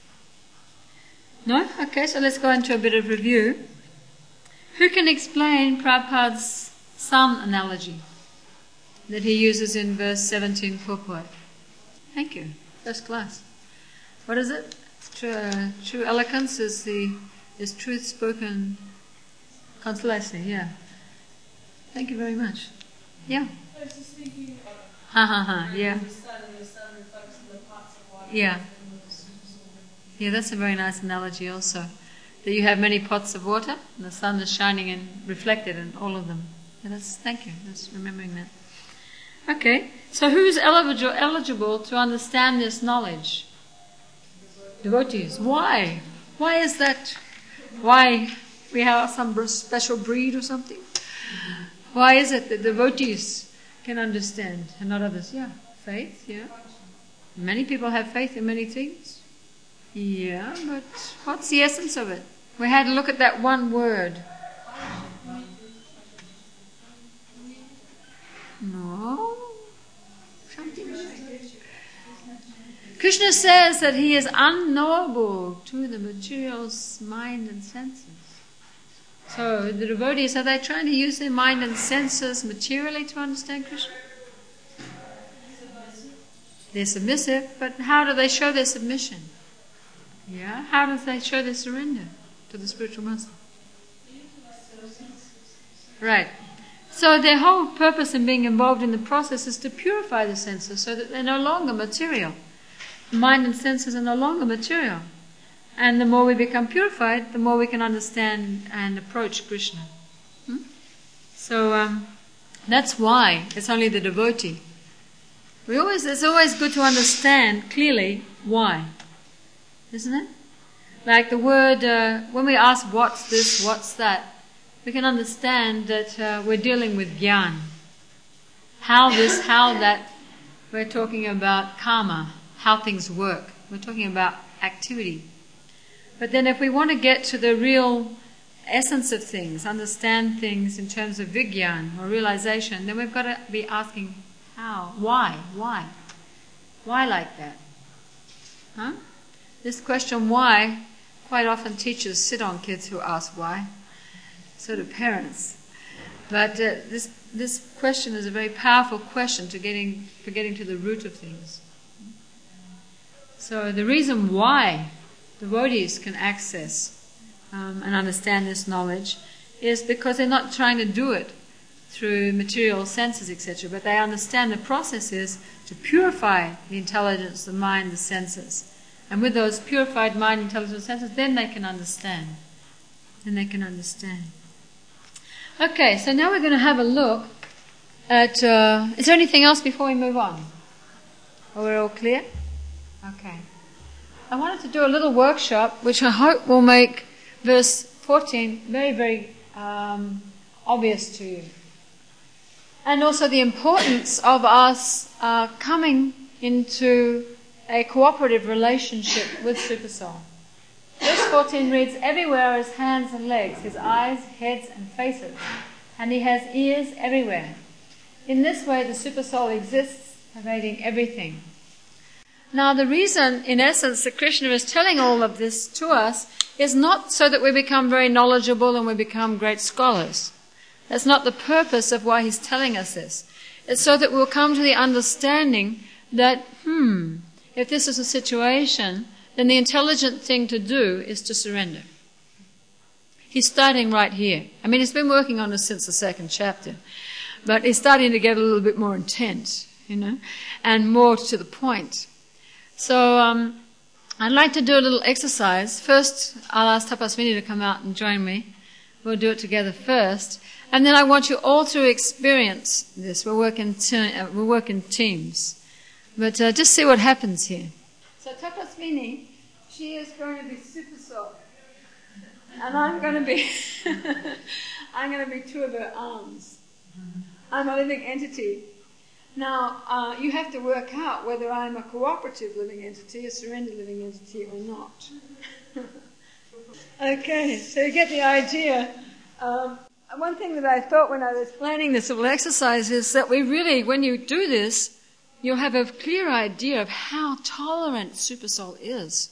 No? Okay, so let's go into a bit of review. Who can explain Prabhupada's sun analogy that he uses in verse seventeen purport? Thank you. First class. What is it? True, uh, true eloquence is the is truth spoken consolation. Yeah. Thank you very much. Yeah. I was just thinking of Ha ha ha. Yeah. the sun, and the sun reflects in the pots of water. Yeah. Yeah, that's a very nice analogy also. That you have many pots of water and the sun is shining and reflected in all of them. Yeah, that's, thank you. That's remembering that. Okay, so who's eligible, eligible to understand this knowledge? Devotees. Why? Why is that? Why? We have some special breed or something? Why is it that devotees can understand and not others? Yeah, faith, yeah. Many people have faith in many things. Yeah, but what's the essence of it? We had to look at that one word. No. Something like Krishna says that he is unknowable to the material mind and senses. So the devotees, are they trying to use their mind and senses materially to understand Krishna? They're submissive, but how do they show their submission? Yeah, how do they show their surrender to the spiritual master? Right. So their whole purpose in being involved in the process is to purify the senses so that they're no longer material. Mind and senses are no longer material. And the more we become purified, the more we can understand and approach Krishna. Hmm? So um, that's why it's only the devotee. We always, it's always good to understand clearly why. Isn't it? Like the word, uh, when we ask what's this, what's that, we can understand that uh, we're dealing with jnana. How this, how that, we're talking about karma, how things work. We're talking about activity. But then if we want to get to the real essence of things, understand things in terms of vijnana or realization, then we've got to be asking how, why, why? Why like that? Huh? This question why, quite often teachers sit on kids who ask why. So do parents. But uh, this this question is a very powerful question to getting for getting to the root of things. So the reason why devotees can access um, and understand this knowledge is because they're not trying to do it through material senses, et cetera, but they understand the process is to purify the intelligence, the mind, the senses. And with those purified mind, intelligence, senses, then they can understand. Then they can understand. Okay, so now we're going to have a look at... Uh, is there anything else before we move on? Are we all clear? Okay. I wanted to do a little workshop, which I hope will make verse fourteen very, very um, obvious to you. And also the importance of us uh, coming into a cooperative relationship with Supersoul. Verse fourteen reads, everywhere are his hands and legs, his eyes, heads and faces, and he has ears everywhere. In this way the Supersoul exists, pervading everything. Now the reason, in essence, that Krishna is telling all of this to us is not so that we become very knowledgeable and we become great scholars. That's not the purpose of why he's telling us this. It's so that we'll come to the understanding that, hmm, if this is a situation, then the intelligent thing to do is to surrender. He's starting right here. I mean, he's been working on this since the second chapter, but he's starting to get a little bit more intense, you know, and more to the point. So um, I'd like to do a little exercise. First, I'll ask Tapaswini to come out and join me. We'll do it together first. And then I want you all to experience this. We'll work in, te- uh, we'll work in teams. But uh, just see what happens here. So Tapaswini, she is going to be super soft. And I'm going to be, I'm going to be two of her arms. I'm a living entity. Now, uh, you have to work out whether I'm a cooperative living entity, a surrender living entity, or not. Okay, so you get the idea. Um, one thing that I thought when I was planning this little exercise is that we really, when you do this, you'll have a clear idea of how tolerant Supersoul is.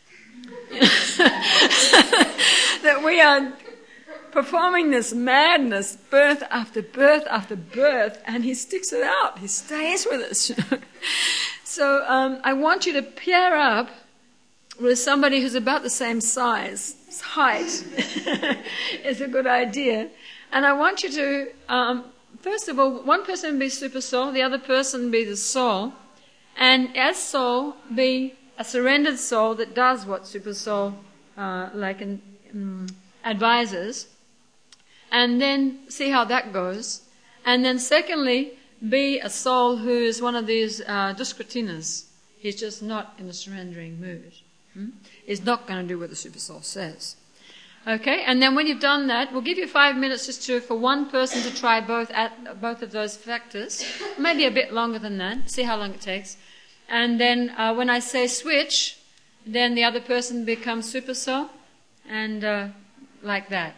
That we are performing this madness, birth after birth after birth, and he sticks it out. He stays with us. So um, I want you to pair up with somebody who's about the same size. Height is a good idea. And I want you to, um, first of all, one person be super soul, the other person be the soul, and as soul be a surrendered soul that does what super soul uh, like um, advises. And then see how that goes. And then secondly, be a soul who is one of these uh, Duskratinas. He's just not in a surrendering mood. Hmm? He's not going to do what the super soul says. Okay, and then when you've done that, we'll give you five minutes just to, for one person to try both at both of those factors. Maybe a bit longer than that. See how long it takes. And then uh, when I say switch, then the other person becomes super soul, and uh, like that.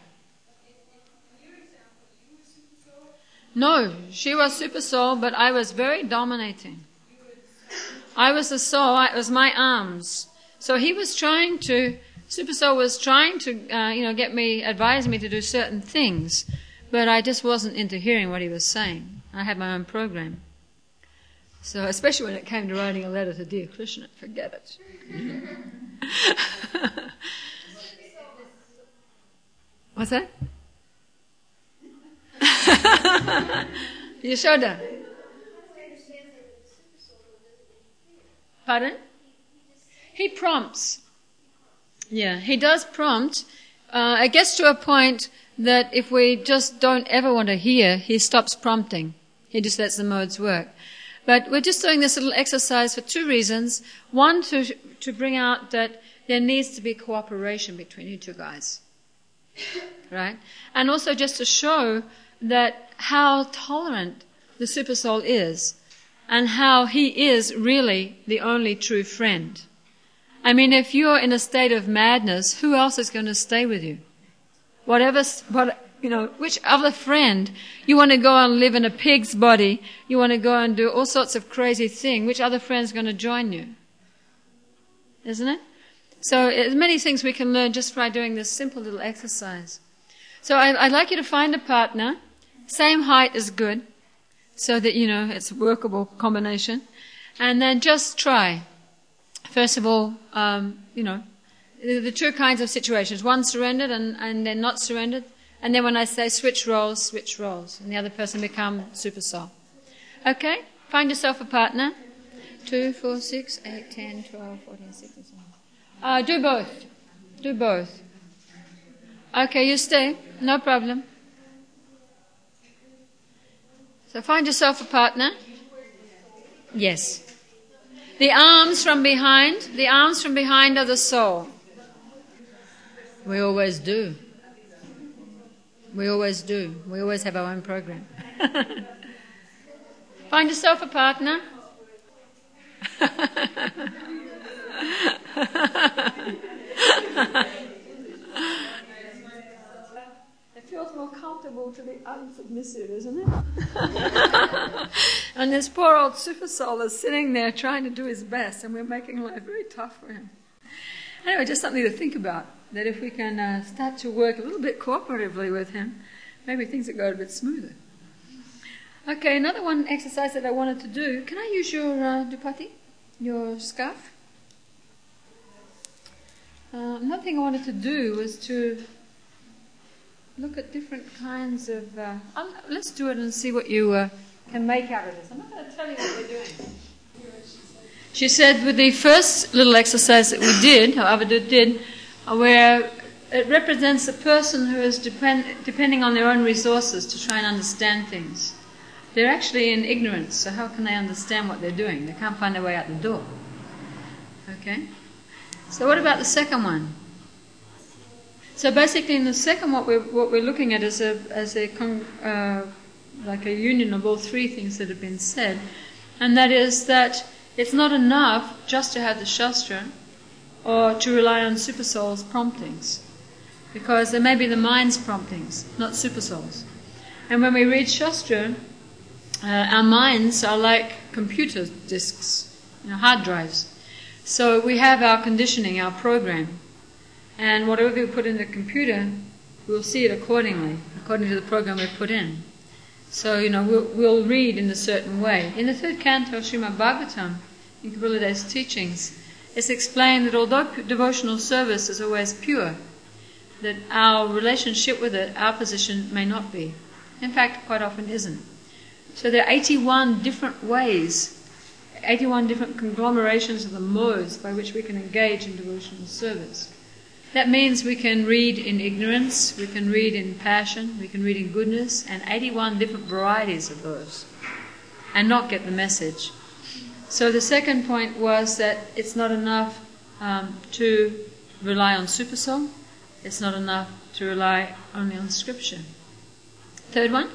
No, she was super soul, but I was very dominating. I was the soul, it was my arms. So he was trying to, Super Soul was trying to, uh, you know, get me, advise me to do certain things, but I just wasn't into hearing what he was saying. I had my own program. So, especially when it came to writing a letter to dear Krishna, forget it. What's that? Yashoda. Pardon? He prompts. Yeah, he does prompt. Uh, it gets to a point that if we just don't ever want to hear, he stops prompting. He just lets the modes work. But we're just doing this little exercise for two reasons. One, to to bring out that there needs to be cooperation between you two guys. Right? And also just to show that how tolerant the Super Soul is and how he is really the only true friend. I mean, if you're in a state of madness, who else is going to stay with you? Whatever, what, you know, which other friend, you want to go and live in a pig's body, you want to go and do all sorts of crazy things, which other friend's going to join you? Isn't it? So there's many things we can learn just by doing this simple little exercise. So I, I'd like you to find a partner. Same height is good, so that, you know, it's a workable combination. And then just try. First of all, um, you know, the, the two kinds of situations. One surrendered and, and then not surrendered. And then when I say switch roles, switch roles. And the other person become Super Soul. Okay? Find yourself a partner. Two, four, six, eight, ten, twelve, fourteen, sixteen, seventeen. Uh, do both. Do both. Okay, you stay. No problem. So find yourself a partner. Yes. The arms from behind, the arms from behind are the soul. We always do. We always do. We always have our own program. Find yourself a partner. It feels more comfortable to be unsubmissive, isn't it? And this poor old Super Soul is sitting there trying to do his best, and we're making life very tough for him. Anyway, just something to think about, that if we can uh, start to work a little bit cooperatively with him, maybe things would go a bit smoother. Okay, another one exercise that I wanted to do. Can I use your uh, dupati, your scarf? Uh, another thing I wanted to do was to look at different kinds of... Uh, I'll, let's do it and see what you uh, can make out of this. I'm not going to tell you what we're doing. She said with the first little exercise that we did, or Avadut did, uh, where it represents a person who is depend, depending on their own resources to try and understand things. They're actually in ignorance, so how can they understand what they're doing? They can't find their way out the door. Okay? So what about the second one? So basically, in the second, what we're what we're looking at is a as a uh, like a union of all three things that have been said, and that is that it's not enough just to have the Shastra or to rely on Super Soul's promptings, because there may be the mind's promptings, not Super Soul's. And when we read Shastra, uh, our minds are like computer disks, you know, hard drives. So we have our conditioning, our program. And whatever we put in the computer, we'll see it accordingly, according to the program we've put in. So, you know, we'll, we'll read in a certain way. In the third canto of Srimad Bhagavatam, in Kapila Dev's teachings, it's explained that although devotional service is always pure, that our relationship with it, our position may not be. In fact, quite often isn't. So there are eighty-one different ways, eighty-one different conglomerations of the modes by which we can engage in devotional service. That means we can read in ignorance, we can read in passion, we can read in goodness, and eighty-one different varieties of those, and not get the message. So the second point was that it's not enough um, to rely on Super Soul, it's not enough to rely only on Scripture. Third one?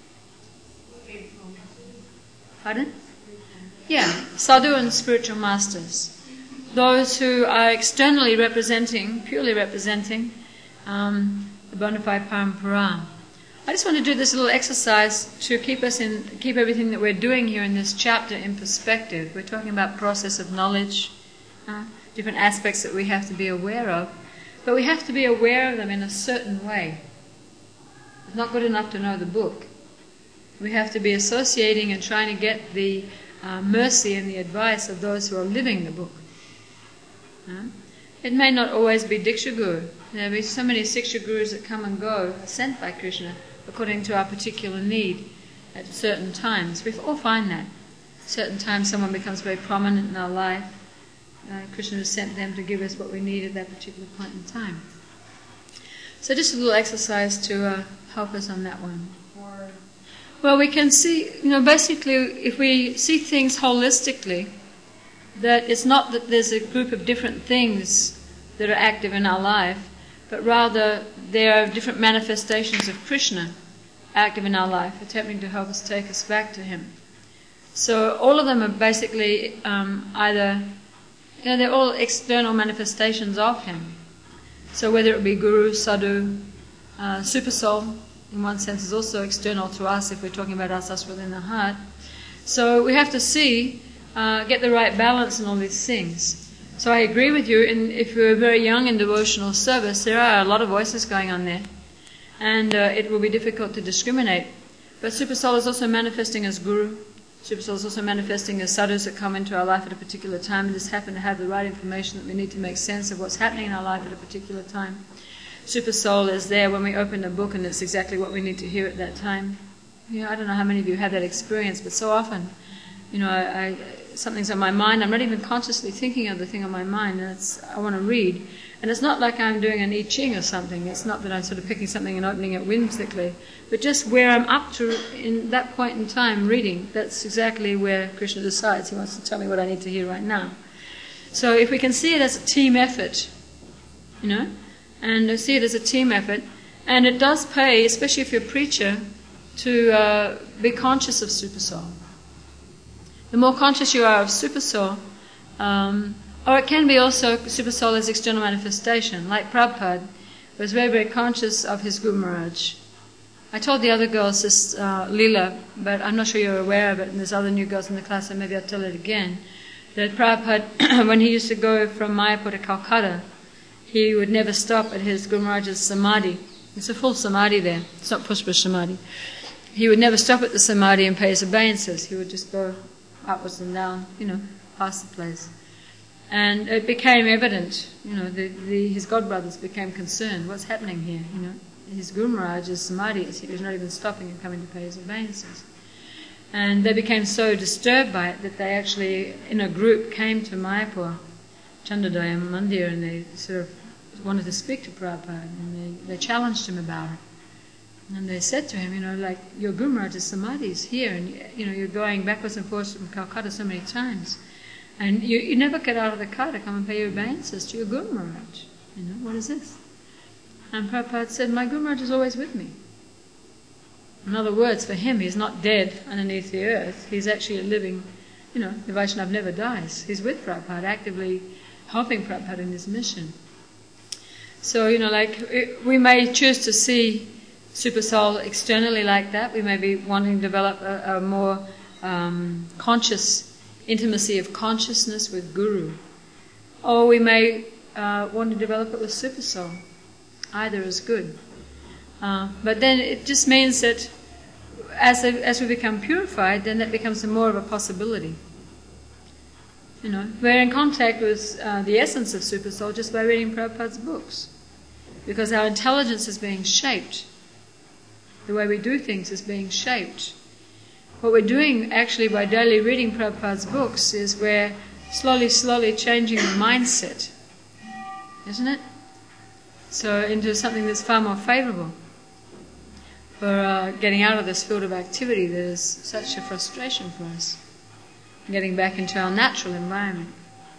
Pardon? Yeah, sadhu and spiritual masters. Those who are externally representing, purely representing, um, the bona fide parampara. I I just want to do this little exercise to keep us in, keep everything that we're doing here in this chapter in perspective. We're talking about process of knowledge, uh, different aspects that we have to be aware of, but we have to be aware of them in a certain way. It's not good enough to know the book. We have to be associating and trying to get the uh, mercy and the advice of those who are living the book. Uh, it may not always be Diksha Guru. There will be so many Siksha Gurus that come and go, sent by Krishna, according to our particular need at certain times. We all find that. Certain times someone becomes very prominent in our life. Uh, Krishna has sent them to give us what we need at that particular point in time. So just a little exercise to uh, help us on that one. Well, we can see, you know, basically if we see things holistically, that it's not that there's a group of different things that are active in our life, but rather there are different manifestations of Krishna active in our life, attempting to help us take us back to Him. So all of them are basically um, either, you know, they're all external manifestations of Him. So whether it be Guru, Sadhu, uh, Super Soul, in one sense is also external to us if we're talking about ourselves within the heart. So we have to see, uh, get the right balance in all these things. So I agree with you, in, if you're very young in devotional service, there are a lot of voices going on there. And uh, it will be difficult to discriminate. But Super Soul is also manifesting as Guru. Super Soul is also manifesting as sadhus that come into our life at a particular time and just happen to have the right information that we need to make sense of what's happening in our life at a particular time. Super Soul is there when we open a book and it's exactly what we need to hear at that time. You know, I don't know how many of you have that experience, but so often, you know, I, I, something's on my mind. I'm not even consciously thinking of the thing on my mind, and it's, I want to read. And it's not like I'm doing an I Ching or something. It's not that I'm sort of picking something and opening it whimsically, but just where I'm up to in that point in time reading. That's exactly where Krishna decides He wants to tell me what I need to hear right now. So if we can see it as a team effort, you know, and see it as a team effort, and it does pay, especially if you're a preacher, to uh, be conscious of Super Soul. The more conscious you are of Super Soul, um, or it can be also Super Soul as external manifestation, like Prabhupada was very, very conscious of his Guru Maharaj. I told the other girls this uh, Leela, but I'm not sure you're aware of it, and there's other new girls in the class, so maybe I'll tell it again, that Prabhupada, when he used to go from Mayapur to Calcutta, he would never stop at his Guru Maharaj's Samadhi. It's a full Samadhi there. It's not Pushpa Samadhi. He would never stop at the Samadhi and pay his obeisances. He would just go upwards and down, you know, past the place. And it became evident, you know, the, the, his godbrothers became concerned. What's happening here, you know? His Guru Maharaj's Samadhi, he was not even stopping and coming to pay his obeisances. And they became so disturbed by it that they actually, in a group, came to Mayapur, Chandrodaya Mandir, and they sort of wanted to speak to Prabhupada, and they, they challenged him about it. And they said to him, you know, like, your Guru Maharaj's Samadhi is here, and, you know, you're going backwards and forwards from Calcutta so many times, and you, you never get out of the car to come and pay your obeisances to your Guru Maharaj. You know, what is this? And Prabhupada said, my Guru Maharaj is always with me. In other words, for him, he's not dead underneath the earth. He's actually living, you know, the Vaishnava never dies. He's with Prabhupada, actively helping Prabhupada in his mission. So, you know, like, we may choose to see Super Soul externally like that. We may be wanting to develop a, a more um, conscious intimacy of consciousness with Guru. Or we may uh, want to develop it with Super Soul. Either is good. Uh, but then it just means that as, they, as we become purified, then that becomes more of a possibility. You know, we're in contact with uh, the essence of Super Soul just by reading Prabhupada's books. Because our intelligence is being shaped. The way we do things is being shaped. What we're doing actually by daily reading Prabhupada's books is we're slowly, slowly changing the mindset. Isn't it? So into something that's far more favourable for uh, getting out of this field of activity that is such a frustration for us. Getting back into our natural environment.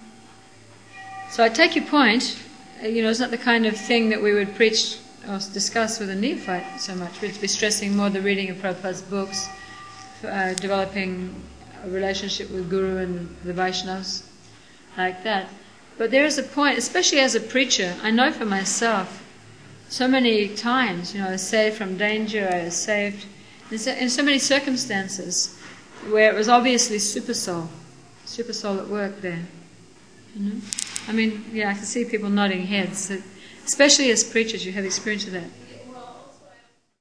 So I take your point. You know, it's not the kind of thing that we would preach or discuss with a neophyte so much. We'd be stressing more the reading of Prabhupada's books, uh, developing a relationship with Guru and the Vaishnavas, like that. But there is a point, especially as a preacher, I know for myself, so many times, you know, I was saved from danger, I was saved in so, in so many circumstances where it was obviously super soul, super soul at work there. You know? I mean, yeah, I can see people nodding heads, especially as preachers, you have experience of that.